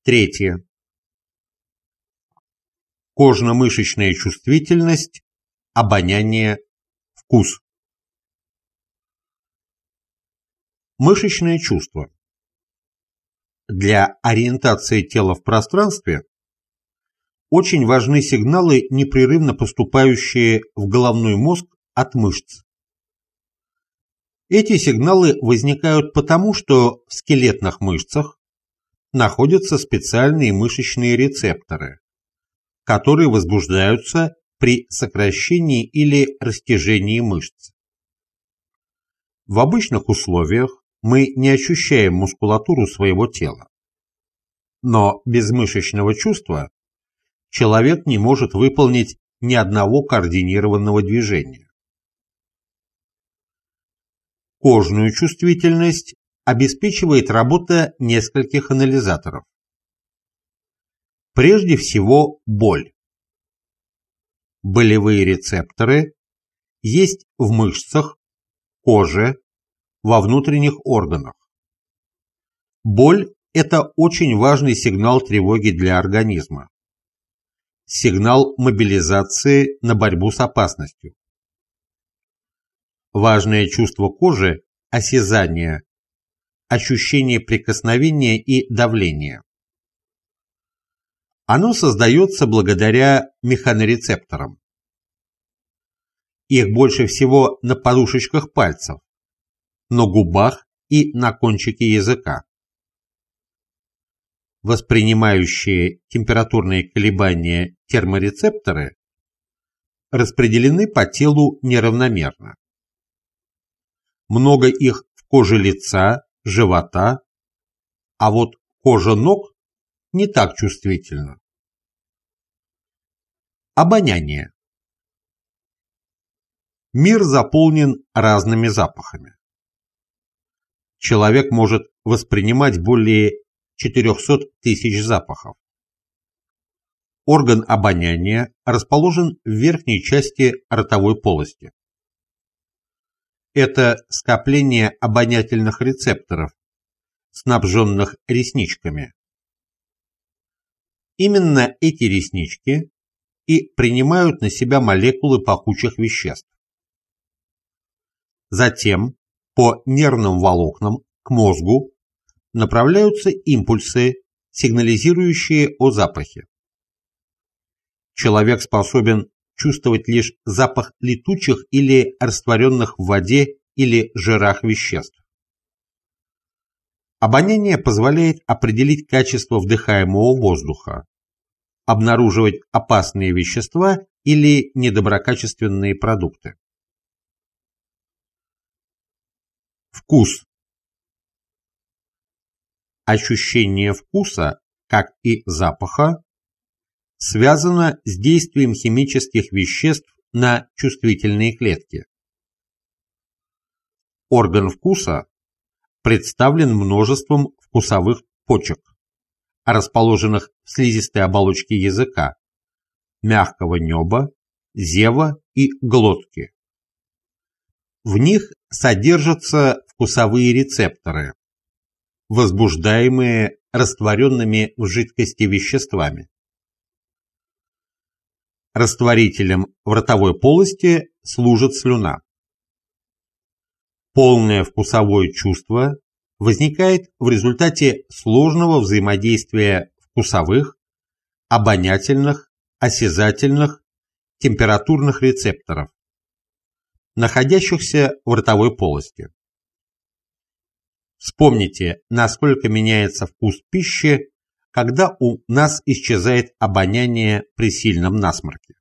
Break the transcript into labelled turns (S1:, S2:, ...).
S1: Третье. Кожно-мышечная чувствительность, обоняние, вкус. Мышечное чувство. Для ориентации тела в пространстве очень важны сигналы, непрерывно поступающие в головной мозг от мышц. Эти сигналы возникают потому, что в скелетных мышцах находятся специальные мышечные рецепторы, которые возбуждаются при сокращении или растяжении мышц. В обычных условиях мы не ощущаем мускулатуру своего тела. Но без мышечного чувства человек не может выполнить ни одного координированного движения. Кожную чувствительность обеспечивает работа нескольких анализаторов. Прежде всего, боль. Болевые рецепторы есть в мышцах, коже, во внутренних органах. Боль – это очень важный сигнал тревоги для организма. Сигнал мобилизации на борьбу с опасностью. Важное чувство кожи – осязание, ощущение прикосновения и давления. Оно создается благодаря механорецепторам. Их больше всего на подушечках пальцев, на губах и на кончике языка. Воспринимающие температурные колебания терморецепторы распределены по телу неравномерно. Много их в коже лица, живота, а вот кожа ног не так чувствительна. Обоняние. Мир заполнен разными запахами. Человек может воспринимать более 400 тысяч запахов. Орган обоняния расположен в верхней части ротовой полости. Это скопление обонятельных рецепторов, снабженных ресничками. Именно эти реснички и принимают на себя молекулы пахучих веществ. Затем по нервным волокнам к мозгу направляются импульсы, сигнализирующие о запахе. Человек способен чувствовать лишь запах летучих или растворенных в воде или жирах веществ. Обоняние позволяет определить качество вдыхаемого воздуха, обнаруживать опасные вещества или недоброкачественные продукты. Вкус. Ощущение вкуса, как и запаха, связано с действием химических веществ на чувствительные клетки. Орган вкуса представлен множеством вкусовых почек, расположенных в слизистой оболочке языка, мягкого неба, зева и глотки. В них содержатся вкусовые рецепторы, возбуждаемые растворенными в жидкости веществами. Растворителем в ротовой полости служит слюна. Полное вкусовое чувство возникает в результате сложного взаимодействия вкусовых, обонятельных, осязательных, температурных рецепторов, находящихся в ротовой полости. Вспомните, насколько меняется вкус пищи, когда у нас исчезает обоняние при сильном насморке.